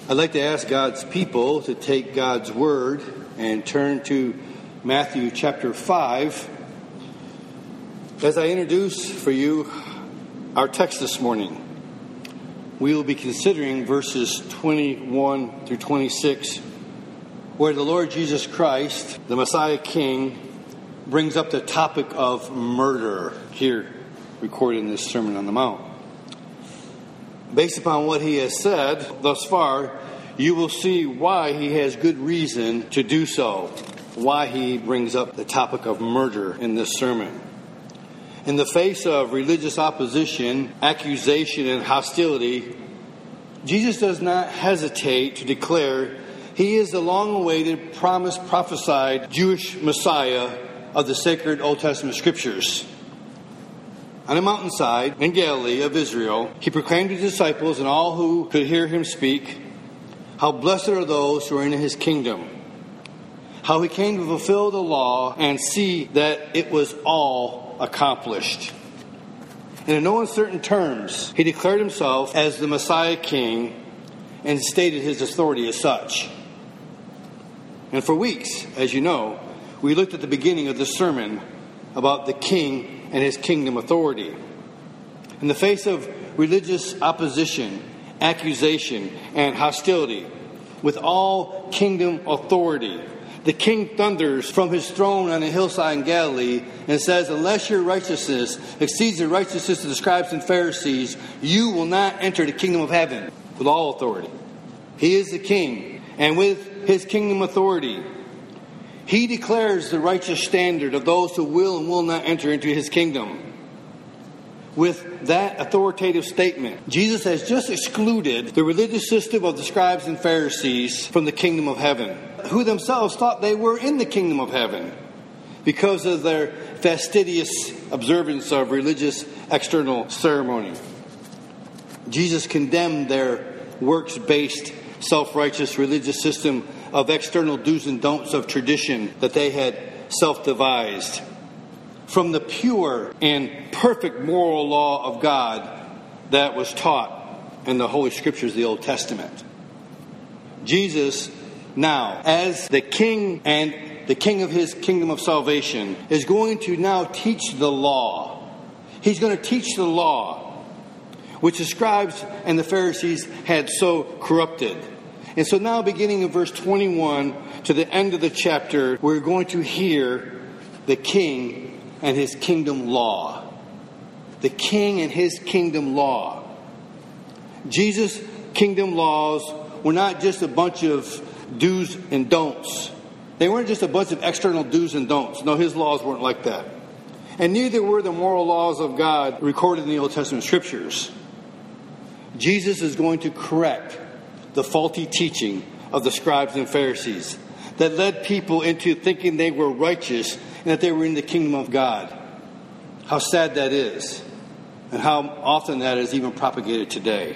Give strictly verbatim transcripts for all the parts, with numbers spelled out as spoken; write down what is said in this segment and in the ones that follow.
I'd like to ask God's people to take God's Word and turn to Matthew chapter five as I introduce for you our text this morning. We will be considering verses twenty-one through twenty-six, where the Lord Jesus Christ, the Messiah King, brings up the topic of murder here recorded in this Sermon on the Mount. Based upon what he has said thus far, you will see why he has good reason to do so, why he brings up the topic of murder in this sermon. In the face of religious opposition, accusation, and hostility, Jesus does not hesitate to declare he is the long-awaited, promised, prophesied Jewish Messiah of the sacred Old Testament Scriptures. On a mountainside in Galilee of Israel, he proclaimed to his disciples and all who could hear him speak, how blessed are those who are in his kingdom. How he came to fulfill the law and see that it was all accomplished. And in no uncertain terms, he declared himself as the Messiah King and stated his authority as such. And for weeks, as you know, we looked at the beginning of this sermon about the King and his kingdom authority. In the face of religious opposition, accusation, and hostility, with all kingdom authority, the king thunders from his throne on a hillside in Galilee and says, unless your righteousness exceeds the righteousness of the scribes and Pharisees, you will not enter the kingdom of heaven with all authority. He is the king, and with his kingdom authority, he declares the righteous standard of those who will and will not enter into his kingdom. With that authoritative statement, Jesus has just excluded the religious system of the scribes and Pharisees from the kingdom of heaven, who themselves thought they were in the kingdom of heaven because of their fastidious observance of religious external ceremony. Jesus condemned their works-based, self-righteous religious system of external do's and don'ts of tradition that they had self-devised from the pure and perfect moral law of God that was taught in the Holy Scriptures of the Old Testament. Jesus, now, as the King and the King of his kingdom of salvation, is going to now teach the law. He's going to teach the law, which the scribes and the Pharisees had so corrupted. And so now, beginning in verse twenty-one to the end of the chapter, we're going to hear the King and his kingdom law. The King and his kingdom law. Jesus' kingdom laws were not just a bunch of do's and don'ts. They weren't just a bunch of external do's and don'ts. No, his laws weren't like that. And neither were the moral laws of God recorded in the Old Testament Scriptures. Jesus is going to correct the faulty teaching of the scribes and Pharisees that led people into thinking they were righteous and that they were in the kingdom of God. How sad that is, and how often that is even propagated today.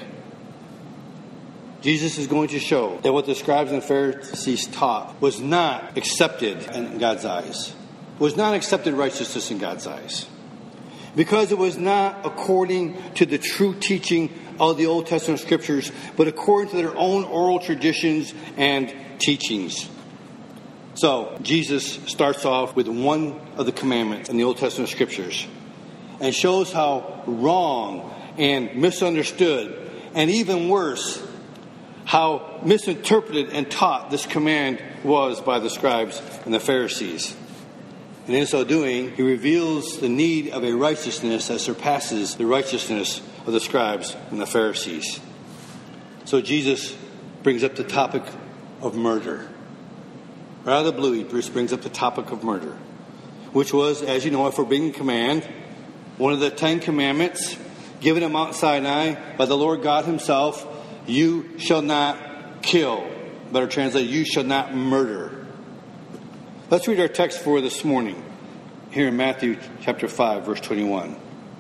Jesus is going to show that what the scribes and Pharisees taught was not accepted in God's eyes, was not accepted righteousness in God's eyes, because it was not according to the true teaching of the Old Testament Scriptures, but according to their own oral traditions and teachings. So, Jesus starts off with one of the commandments in the Old Testament Scriptures and shows how wrong and misunderstood, and even worse, how misinterpreted and taught this command was by the scribes and the Pharisees. And in so doing, he reveals the need of a righteousness that surpasses the righteousness of the scribes and the Pharisees. So Jesus brings up the topic of murder. Right out of the blue, he brings up the topic of murder, which was, as you know, a forbidden command, one of the Ten Commandments given at Mount Sinai by the Lord God himself. You shall not kill. Better translated, you shall not murder. Let's read our text for this morning, here in Matthew chapter five, verse twenty-one.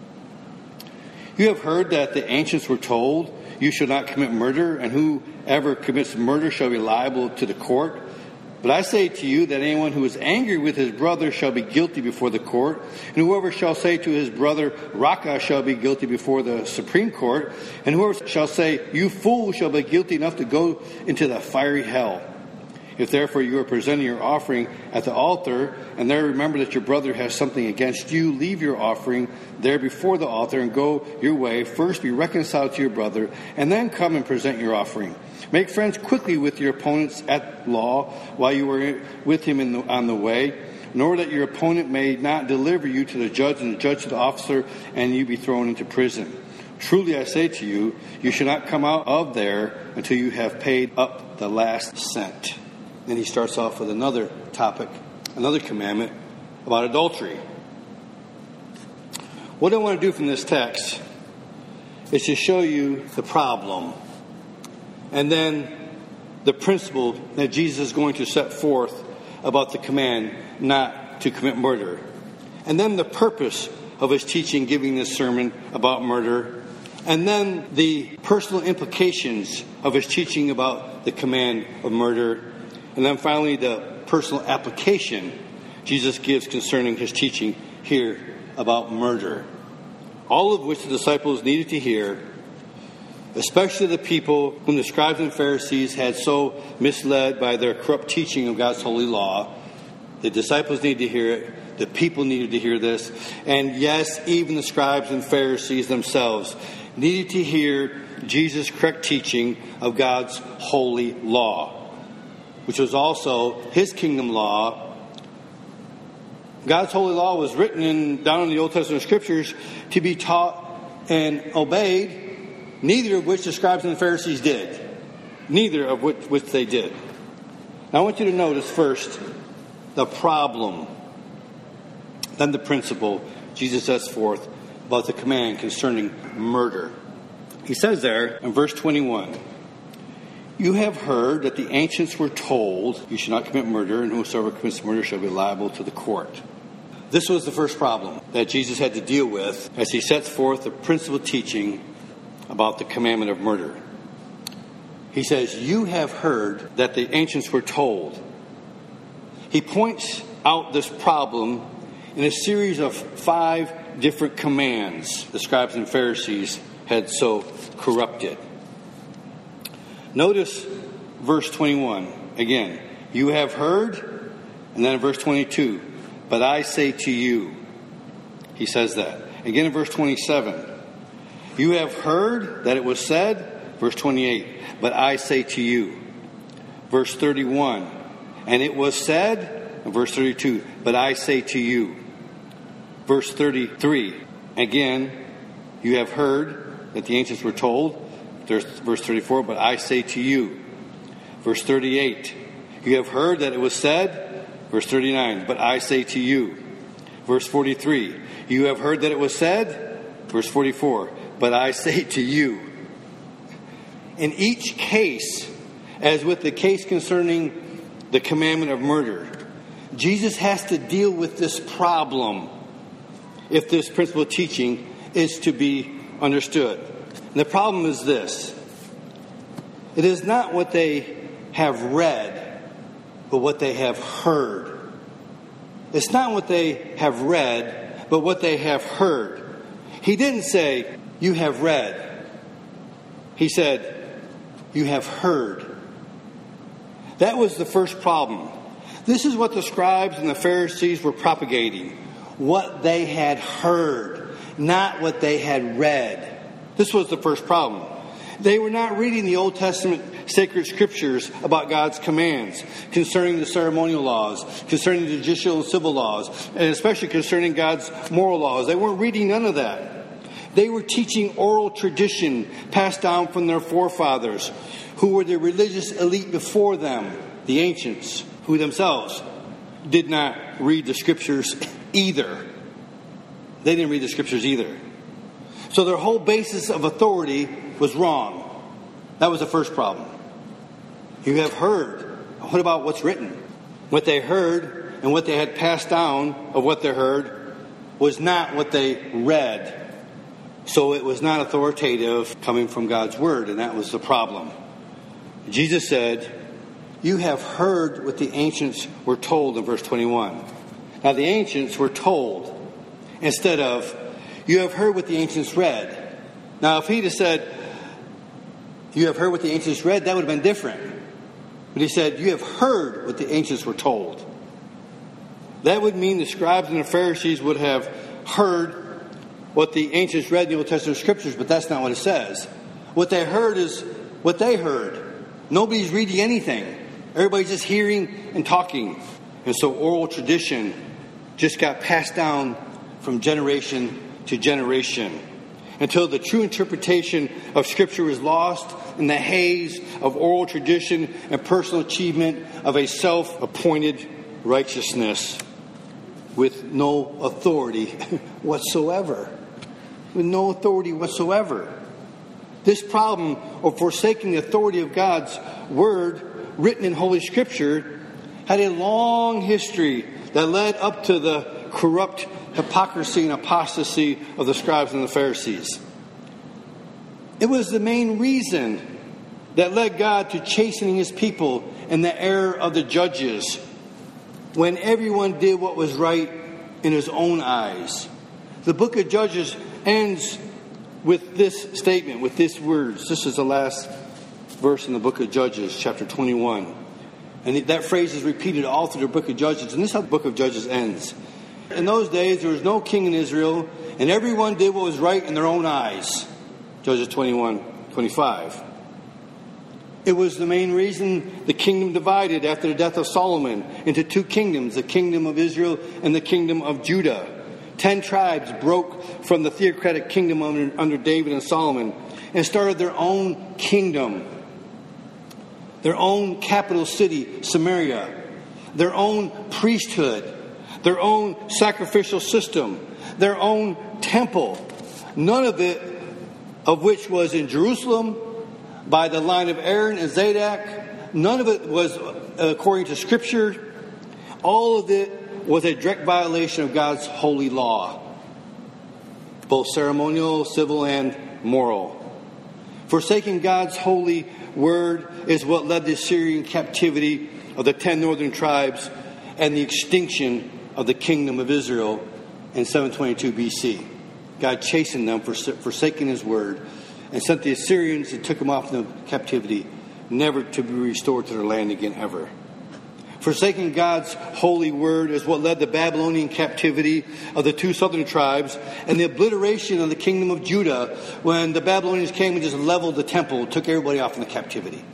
You have heard that the ancients were told, you shall not commit murder, and whoever commits murder shall be liable to the court. But I say to you that anyone who is angry with his brother shall be guilty before the court, and whoever shall say to his brother, Raca, shall be guilty before the Supreme Court, and whoever shall say, you fool, shall be guilty enough to go into the fiery hell. If therefore you are presenting your offering at the altar, and there remember that your brother has something against you, leave your offering there before the altar and go your way. First be reconciled to your brother, and then come and present your offering. Make friends quickly with your opponents at law while you are with him in the, on the way, nor that your opponent may not deliver you to the judge and the judge to the officer, and you be thrown into prison. Truly I say to you, you shall not come out of there until you have paid up the last cent. Then he starts off with another topic, another commandment about adultery. What I want to do from this text is to show you the problem and then the principle that Jesus is going to set forth about the command not to commit murder. And then the purpose of his teaching, giving this sermon about murder. And then the personal implications of his teaching about the command of murder. And then finally, the personal application Jesus gives concerning his teaching here about murder. All of which the disciples needed to hear, especially the people whom the scribes and Pharisees had so misled by their corrupt teaching of God's holy law. The disciples needed to hear it. The people needed to hear this. And yes, even the scribes and Pharisees themselves needed to hear Jesus' correct teaching of God's holy law, which was also his kingdom law. God's holy law was written in, down in the Old Testament scriptures to be taught and obeyed, neither of which the scribes and the Pharisees did. Neither of which, which they did. Now I want you to notice first the problem, then the principle Jesus sets forth about the command concerning murder. He says there in verse twenty-one, you have heard that the ancients were told, you should not commit murder, and whosoever commits murder shall be liable to the court. This was the first problem that Jesus had to deal with as he sets forth the principal teaching about the commandment of murder. He says, you have heard that the ancients were told. He points out this problem in a series of five different commands the scribes and Pharisees had so corrupted. Notice verse twenty-one. Again, you have heard, and then in verse twenty-two, but I say to you. He says that. Again in verse twenty-seven, you have heard that it was said, verse twenty-eight, but I say to you. Verse thirty-one, and it was said, and verse thirty-two, but I say to you. Verse thirty-three, again, you have heard that the ancients were told. There's verse thirty-four, but I say to you. Verse thirty-eight, you have heard that it was said. Verse thirty-nine, but I say to you. Verse forty-three, you have heard that it was said. Verse forty-four, but I say to you. In each case, as with the case concerning the commandment of murder, Jesus has to deal with this problem if this principle of teaching is to be understood. And the problem is this. It is not what they have read, but what they have heard. It's not what they have read, but what they have heard. He didn't say, you have read. He said, you have heard. That was the first problem. This is what the scribes and the Pharisees were propagating. What they had heard, not what they had read. This was the first problem. They were not reading the Old Testament sacred scriptures about God's commands concerning the ceremonial laws, concerning the judicial and civil laws, and especially concerning God's moral laws. They weren't reading none of that. They were teaching oral tradition passed down from their forefathers, who were the religious elite before them, the ancients, who themselves did not read the scriptures either. They didn't read the scriptures either. So their whole basis of authority was wrong. That was the first problem. You have heard. What about what's written? What they heard and what they had passed down of what they heard was not what they read. So it was not authoritative coming from God's word, and that was the problem. Jesus said, you have heard what the ancients were told in verse twenty-one. Now the ancients were told instead of, you have heard what the ancients read. Now if he'd have said, you have heard what the ancients read, that would have been different. But he said, you have heard what the ancients were told. That would mean the scribes and the Pharisees would have heard what the ancients read in the Old Testament scriptures, but that's not what it says. What they heard is what they heard. Nobody's reading anything. Everybody's just hearing and talking. And so oral tradition just got passed down from generation to generation until the true interpretation of Scripture was lost in the haze of oral tradition and personal achievement of a self-appointed righteousness with no authority whatsoever. With no authority whatsoever. This problem of forsaking the authority of God's Word written in Holy Scripture had a long history that led up to the corrupt hypocrisy and apostasy of the scribes and the Pharisees. It was the main reason that led God to chastening His people in the error of the judges when everyone did what was right in his own eyes. The book of Judges ends with this statement, with these words. This is the last verse in the book of Judges, chapter twenty-one. And that phrase is repeated all through the book of Judges. And this is how the book of Judges ends. In those days, there was no king in Israel, and everyone did what was right in their own eyes. Judges twenty-one, twenty-five. It was the main reason the kingdom divided after the death of Solomon into two kingdoms, the kingdom of Israel and the kingdom of Judah. Ten tribes broke from the theocratic kingdom under, under David and Solomon and started their own kingdom. Their own capital city, Samaria. Their own priesthood. Their own sacrificial system. Their own temple. None of it of which was in Jerusalem by the line of Aaron and Zadok. None of it was according to Scripture. All of it was a direct violation of God's holy law, both ceremonial, civil, and moral. Forsaking God's holy word is what led the Assyrian captivity of the ten northern tribes and the extinction of the kingdom of Israel in seven twenty-two B C. God chastened them for forsaking His word and sent the Assyrians and took them off into captivity, never to be restored to their land again ever. Forsaking God's holy word is what led the Babylonian captivity of the two southern tribes and the obliteration of the kingdom of Judah when the Babylonians came and just leveled the temple, took everybody off into captivity.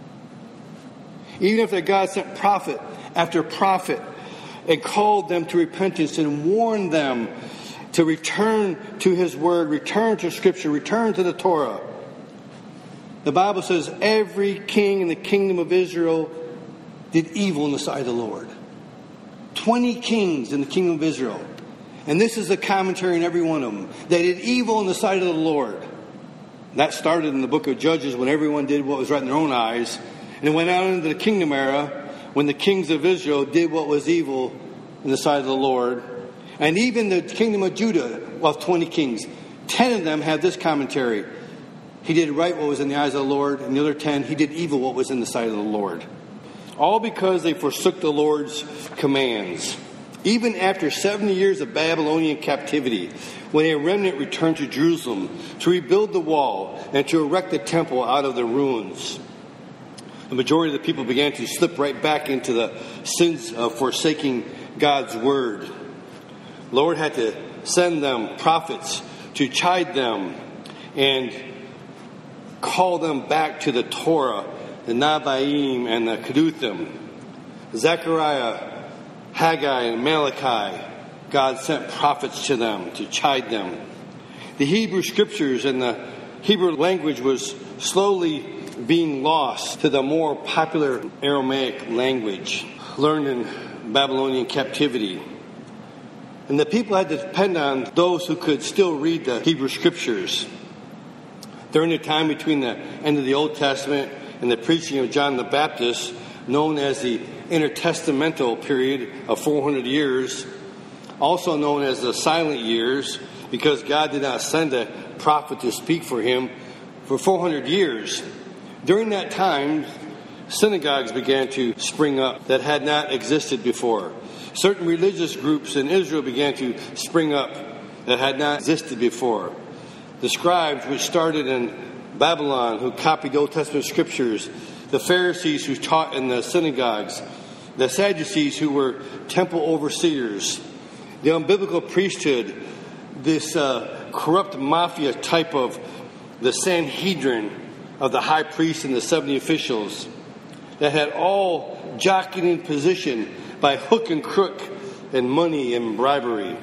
Even after God sent prophet after prophet and called them to repentance and warned them to return to His word, return to Scripture, return to the Torah. The Bible says every king in the kingdom of Israel did evil in the sight of the Lord. Twenty kings in the kingdom of Israel. And this is the commentary in every one of them. They did evil in the sight of the Lord. That started in the book of Judges when everyone did what was right in their own eyes. And it went out into the kingdom era when the kings of Israel did what was evil in the sight of the Lord. And even the kingdom of Judah, well, twenty kings, ten of them have this commentary. He did right what was in the eyes of the Lord, and the other ten, he did evil what was in the sight of the Lord. All because they forsook the Lord's commands. Even after seventy years of Babylonian captivity, when a remnant returned to Jerusalem to rebuild the wall and to erect the temple out of the ruins, the majority of the people began to slip right back into the sins of forsaking God's word. The Lord had to send them prophets to chide them and call them back to the Torah, the Nabaim and the Keduthim. Zechariah, Haggai, and Malachi, God sent prophets to them to chide them. The Hebrew scriptures and the Hebrew language was slowly being lost to the more popular Aramaic language learned in Babylonian captivity. And the people had to depend on those who could still read the Hebrew scriptures. During the time between the end of the Old Testament and the preaching of John the Baptist, known as the intertestamental period of four hundred years, also known as the silent years, because God did not send a prophet to speak for Him for four hundred years. During that time, synagogues began to spring up that had not existed before. Certain religious groups in Israel began to spring up that had not existed before. The scribes, which started in Babylon, who copied Old Testament scriptures, the Pharisees who taught in the synagogues, the Sadducees who were temple overseers, the unbiblical priesthood, this uh, corrupt mafia type of the Sanhedrin of the high priest and the seventy officials that had all jockeying in position by hook and crook and money and bribery.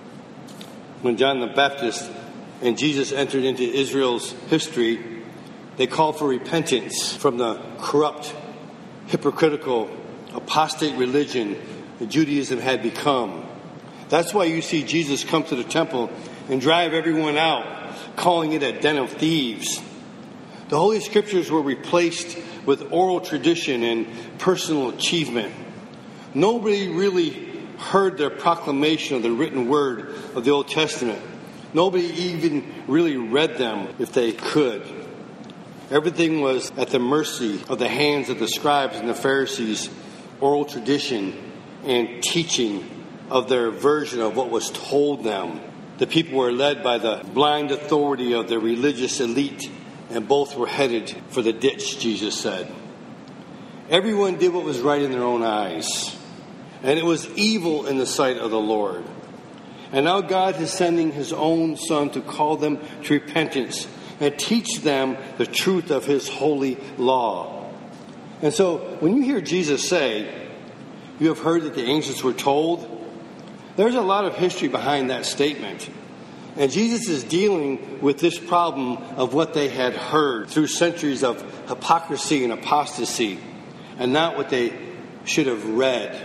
When John the Baptist and Jesus entered into Israel's history, they called for repentance from the corrupt, hypocritical, apostate religion that Judaism had become. That's why you see Jesus come to the temple and drive everyone out, calling it a den of thieves. The Holy Scriptures were replaced with oral tradition and personal achievement. Nobody really heard their proclamation of the written word of the Old Testament. Nobody even really read them if they could. Everything was at the mercy of the hands of the scribes and the Pharisees, oral tradition and teaching of their version of what was told them. The people were led by the blind authority of the religious elite, and both were headed for the ditch, Jesus said. Everyone did what was right in their own eyes, and it was evil in the sight of the Lord. And now God is sending his own Son to call them to repentance and teach them the truth of his holy law. And so when you hear Jesus say, "You have heard that the ancients were told," there's a lot of history behind that statement. And Jesus is dealing with this problem of what they had heard through centuries of hypocrisy and apostasy, and not what they should have read.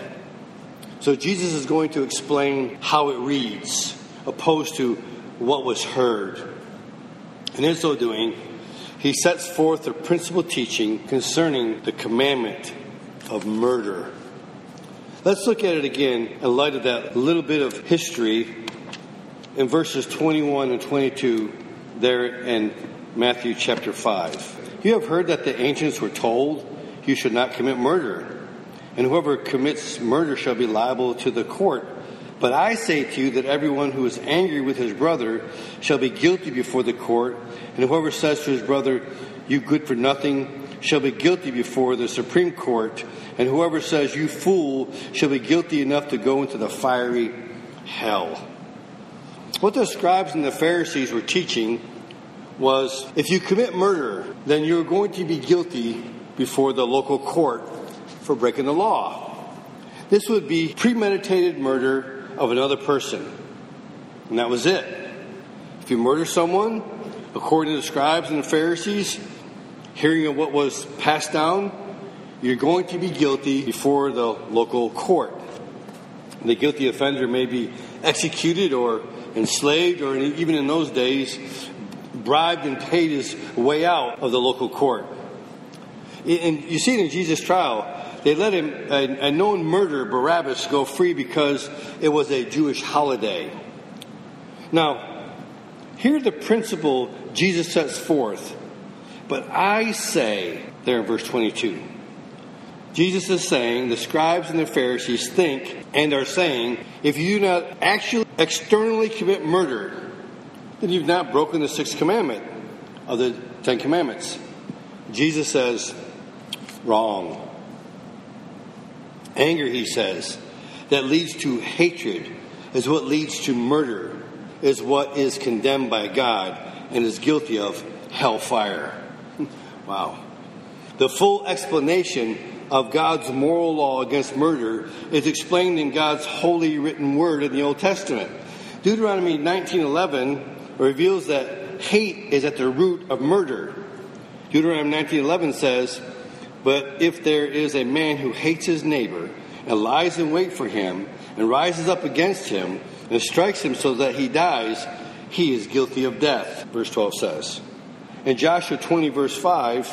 So Jesus is going to explain how it reads, opposed to what was heard. And in so doing, he sets forth the principal teaching concerning the commandment of murder. Let's look at it again in light of that little bit of history in verses twenty-one and twenty-two there in Matthew chapter five. You have heard that the ancients were told, "You should not commit murder, and whoever commits murder shall be liable to the court. But I say to you that everyone who is angry with his brother shall be guilty before the court, and whoever says to his brother, 'You good for nothing,' shall be guilty before the Supreme Court, and whoever says, 'You fool,' shall be guilty enough to go into the fiery hell." What the scribes and the Pharisees were teaching was, if you commit murder, then you're going to be guilty before the local court for breaking the law. This would be premeditated murder of another person. And that was it. If you murder someone, according to the scribes and the Pharisees, hearing of what was passed down, you're going to be guilty before the local court. The guilty offender may be executed or enslaved, or even in those days, bribed and paid his way out of the local court. And you see it in Jesus' trial. They let him, a, a known murderer, Barabbas, go free because it was a Jewish holiday. Now, here's the principle Jesus sets forth. But I say, there in verse twenty-two, Jesus is saying, the scribes and the Pharisees think and are saying, if you do not actually externally commit murder, then you've not broken the sixth commandment of the Ten Commandments. Jesus says, wrong. Anger, he says, that leads to hatred is what leads to murder, is what is condemned by God and is guilty of hellfire. Wow. The full explanation of God's moral law against murder is explained in God's holy written word in the Old Testament. Deuteronomy nineteen eleven reveals that hate is at the root of murder. Deuteronomy nineteen eleven says, "But if there is a man who hates his neighbor and lies in wait for him and rises up against him and strikes him so that he dies, he is guilty of death," verse twelve says. In Joshua twenty, verse five,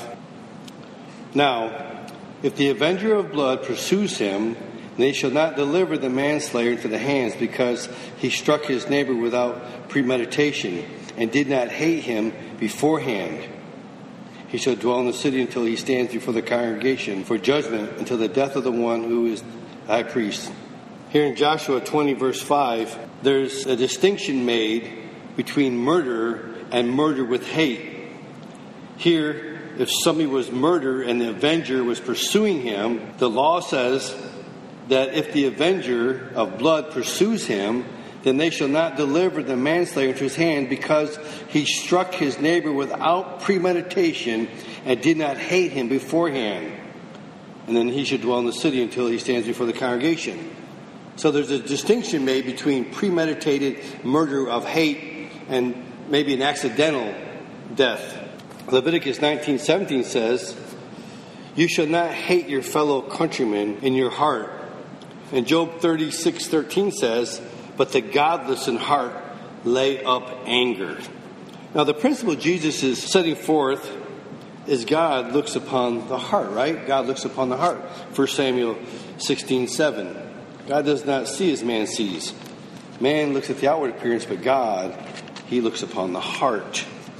"Now, if the avenger of blood pursues him, they shall not deliver the manslayer into the hands, because he struck his neighbor without premeditation and did not hate him beforehand. He shall dwell in the city until he stands before the congregation for judgment, until the death of the one who is high priest. Here in Joshua twenty, verse five, there's a distinction made between murder and murder with hate. Here, if somebody was murdered and the avenger was pursuing him, the law says that if the avenger of blood pursues him, then they shall not deliver the manslayer into his hand, because he struck his neighbor without premeditation and did not hate him beforehand. And then he should dwell in the city until he stands before the congregation. So there's a distinction made between premeditated murder of hate and maybe an accidental death. Leviticus nineteen seventeen says, "You shall not hate your fellow countrymen in your heart." And Job thirty-six thirteen says, "But the godless in heart lay up anger." Now the principle Jesus is setting forth is God looks upon the heart, right? God looks upon the heart. First Samuel sixteen seven. God does not see as man sees. Man looks at the outward appearance, but God, he looks upon the heart.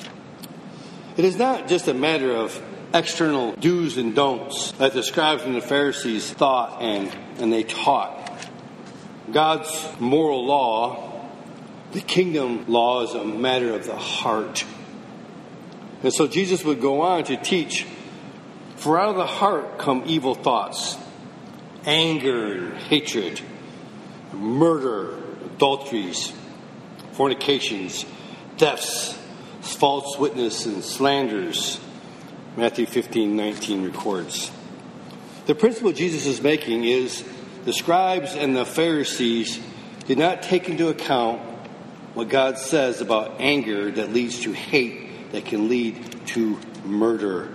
It is not just a matter of external do's and don'ts that the scribes and the Pharisees thought and, and they taught. God's moral law, the kingdom law, is a matter of the heart. And so Jesus would go on to teach, "For out of the heart come evil thoughts, anger and hatred, murder, adulteries, fornications, thefts, false witness, and slanders." Matthew fifteen nineteen records. The principle Jesus is making is the scribes and the Pharisees did not take into account what God says about anger that leads to hate, that can lead to murder.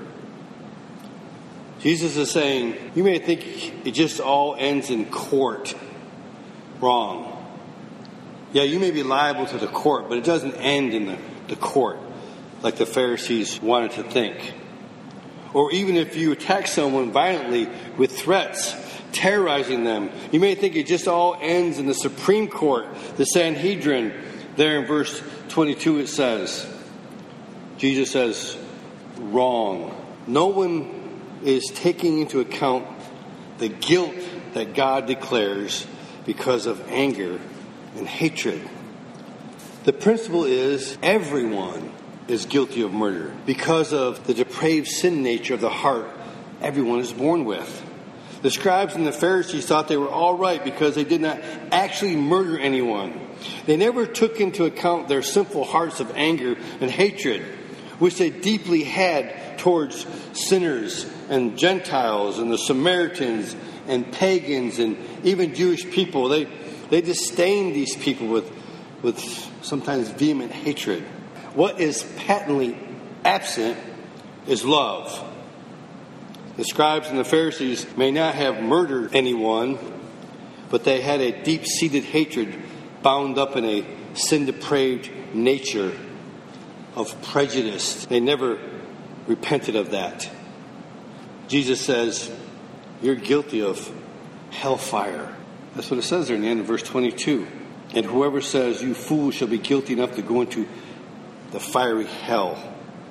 Jesus is saying, you may think it just all ends in court. Wrong. Yeah, you may be liable to the court, but it doesn't end in the, the court like the Pharisees wanted to think. Or even if you attack someone violently with threats, terrorizing them, you may think it just all ends in the Supreme Court, the Sanhedrin. There in verse twenty-two it says, Jesus says, wrong. No one is taking into account the guilt that God declares because of anger and hatred. The principle is everyone is guilty of murder because of the depraved sin nature of the heart everyone is born with. The scribes and the Pharisees thought they were all right because they did not actually murder anyone. They never took into account their sinful hearts of anger and hatred, which they deeply had towards sinners and Gentiles and the Samaritans and pagans and even Jewish people. They they disdained these people with, with sometimes vehement hatred. What is patently absent is love. The scribes and the Pharisees may not have murdered anyone, but they had a deep-seated hatred bound up in a sin-depraved nature of prejudice. They never repented of that. Jesus says, you're guilty of hellfire. That's what it says there in the end of verse twenty-two. And whoever says, you fool, shall be guilty enough to go into the fiery hell.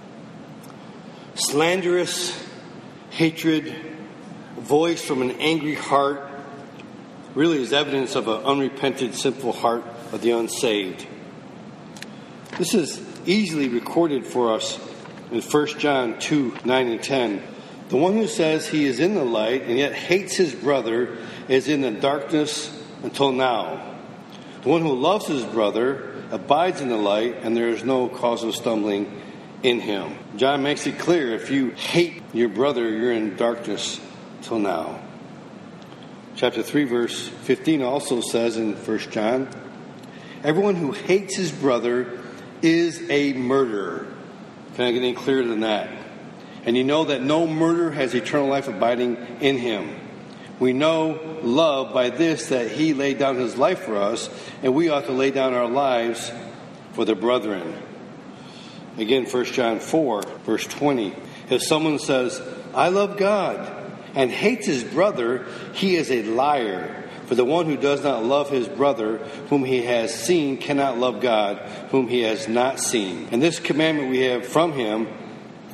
Slanderous hatred, voiced from an angry heart, really is evidence of an unrepented, sinful heart of the unsaved. This is easily recorded for us in First John two, nine and ten. The one who says he is in the light and yet hates his brother is in the darkness until now. The one who loves his brother abides in the light, and there is no cause of stumbling in him. John makes it clear, if you hate your brother, you're in darkness till now. Chapter three, verse fifteen also says in First John, everyone who hates his brother is a murderer. Can I get any clearer than that? And you know that no murderer has eternal life abiding in him. We know love by this, that he laid down his life for us, and we ought to lay down our lives for the brethren. Again, First John four, verse twenty. If someone says, I love God, and hates his brother, he is a liar. For the one who does not love his brother, whom he has seen, cannot love God, whom he has not seen. And this commandment we have from him,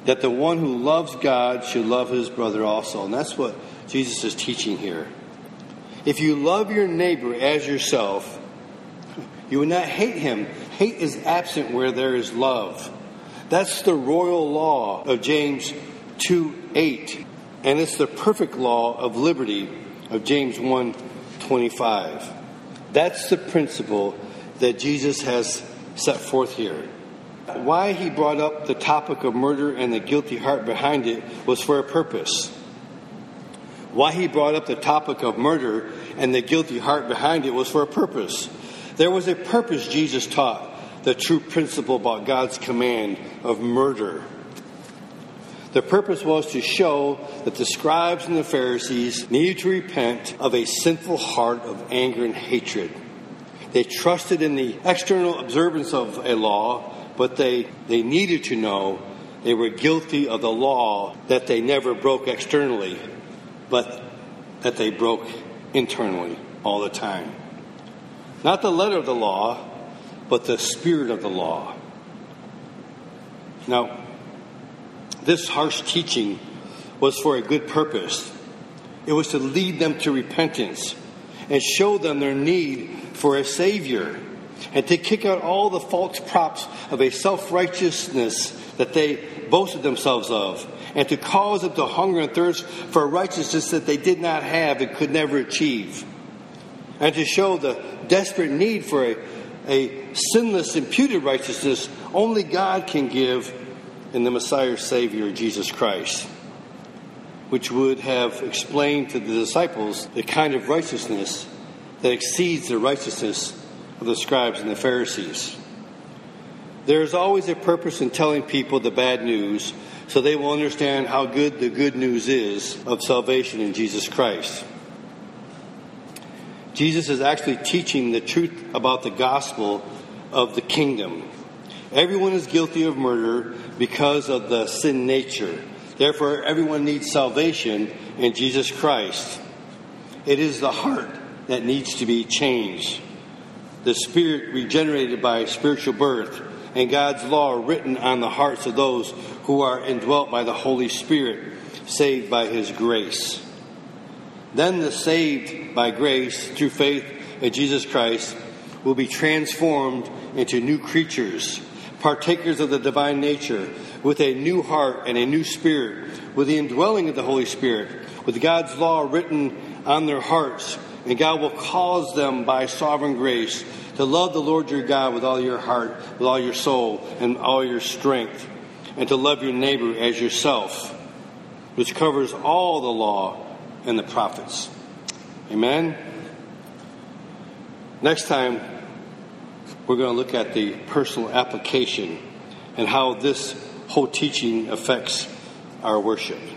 that the one who loves God should love his brother also. And that's what Jesus is teaching here. If you love your neighbor as yourself, you will not hate him. Hate is absent where there is love. That's the royal law of James two eight. And it's the perfect law of liberty of James one twenty-five. That's the principle that Jesus has set forth here. Why he brought up the topic of murder and the guilty heart behind it was for a purpose. Why he brought up the topic of murder and the guilty heart behind it was for a purpose. There was a purpose Jesus taught the true principle about God's command of murder. The purpose was to show that the scribes and the Pharisees needed to repent of a sinful heart of anger and hatred. They trusted in the external observance of a law, but they, they needed to know they were guilty of the law that they never broke externally, but that they broke internally all the time. Not the letter of the law, but the spirit of the law. Now, this harsh teaching was for a good purpose. It was to lead them to repentance and show them their need for a Savior, and to kick out all the false props of a self-righteousness that they boasted themselves of, and to cause them to hunger and thirst for a righteousness that they did not have and could never achieve, and to show the desperate need for a, a sinless, imputed righteousness only God can give in the Messiah Savior, Jesus Christ, which would have explained to the disciples the kind of righteousness that exceeds the righteousness of the scribes and the Pharisees. There is always a purpose in telling people the bad news so they will understand how good the good news is of salvation in Jesus Christ. Jesus is actually teaching the truth about the gospel of the kingdom. Everyone is guilty of murder because of the sin nature. Therefore, everyone needs salvation in Jesus Christ. It is the heart that needs to be changed. The spirit regenerated by spiritual birth, and God's law written on the hearts of those who are indwelt by the Holy Spirit, saved by his grace. Then the saved by grace through faith in Jesus Christ will be transformed into new creatures, partakers of the divine nature, with a new heart and a new spirit, with the indwelling of the Holy Spirit, with God's law written on their hearts. And God will cause them by sovereign grace to love the Lord your God with all your heart, with all your soul, and all your strength, and to love your neighbor as yourself, which covers all the law and the prophets. Amen? Next time, we're going to look at the personal application and how this whole teaching affects our worship.